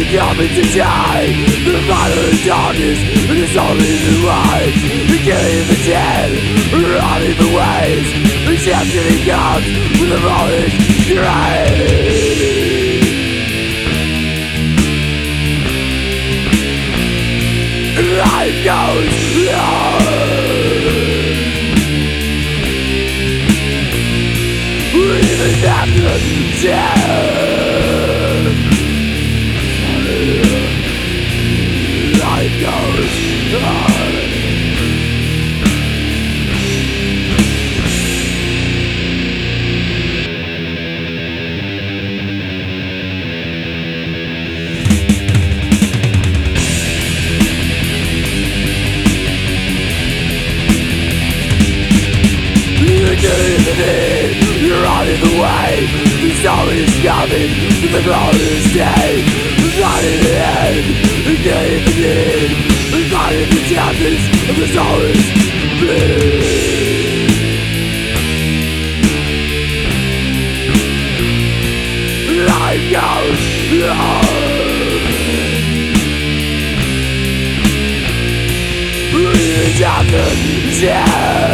coming to die. The final darkness, and it's only the light. Killing the dead, rotting the ways. Accepting God with a knowledge grave. Life goes on. Even after death, life goes on. You're on in the way. The story is coming. The glorious day. Not in the end. Getting the need. Not in the chapters of the stories. Life goes on. Even after death.